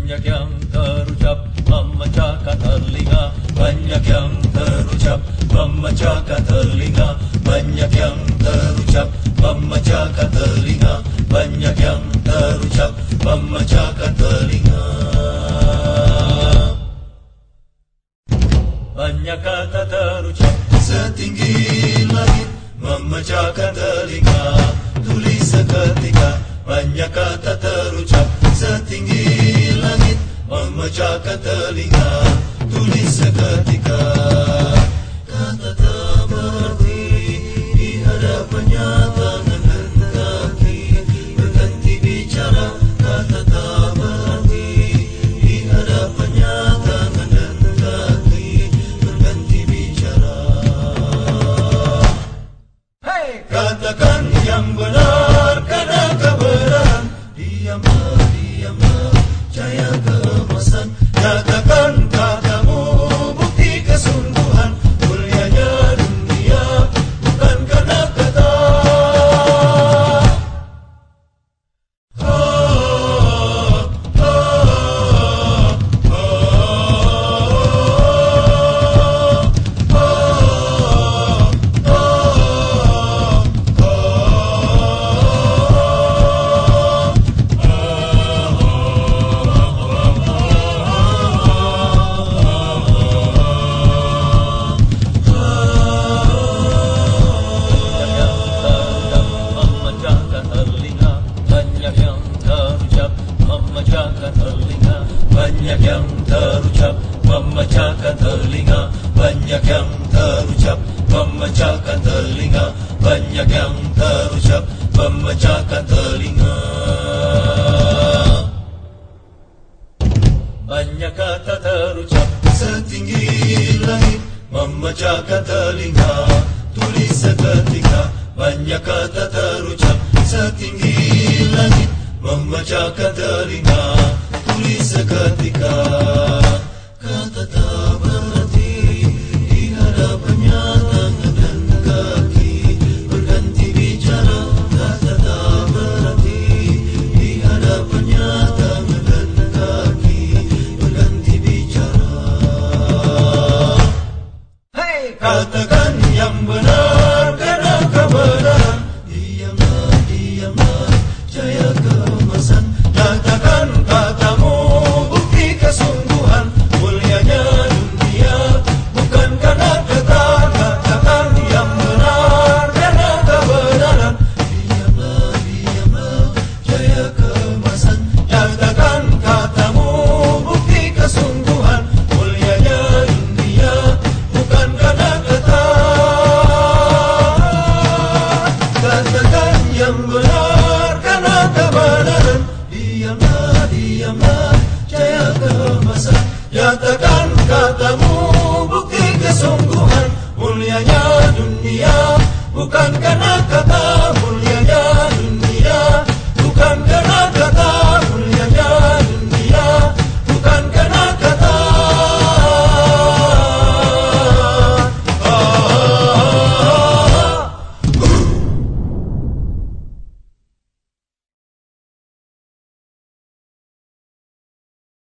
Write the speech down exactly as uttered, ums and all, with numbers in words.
banyak yang terucap memanjakan telinga, banyak yang terucap memanjakan telinga, banyak yang terucap memanjakan telinga, banyak yang terucap memanjakan telinga. Banyak kata terucap setinggi langit memanjakan telinga, tulis seketika. Banyak kata terucap setinggi langit memanjakan telinga, tulis seketika. Kata tak berarti di hadapannya tangan dan kaki berganti bicara. Kata tak berarti di hadapannya tangan dan kaki berganti bicara. Hey! Katakan yang benar karena kebenaran, diamlah, diamlah, jaya keemasan. Nyatakan katamu bukti kesungguhan, mulianya dunia bukan karena kata. Oh, oh, oh, oh, banyak yang terucap memanjakan telinga, banyak yang terucap memanjakan telinga, banyak yang terucap memanjakan telinga. Banyak kata terucap setinggi langit memanjakan telinga, tulis seketika. Banyak kata terucap setinggi langit memanjakan telinga, tulis seketika. Kata tak berarti di hadapannya tangan dan kaki berganti bicara. Kata tak berarti di hadapannya tangan dan kaki berganti bicara. Hey! Katakan yang benar karena kebenaran, diamlah, diamlah, jaya keemasan. Nyatakan katamu bukti kesungguhan, mulianya dunia bukan karena kata. Katakan yang benar karena kebenaran, diamlah, diamlah, jaya keemasan. Nyatakan katamu bukti kesungguhan, mulianya dunia bukan karena kata. Katakan yang benar karena kebenaran, diamlah, diamlah, jaya keemasan. Nyatakan katamu bukti kesungguhan, mulianya dunia bukan karena kata.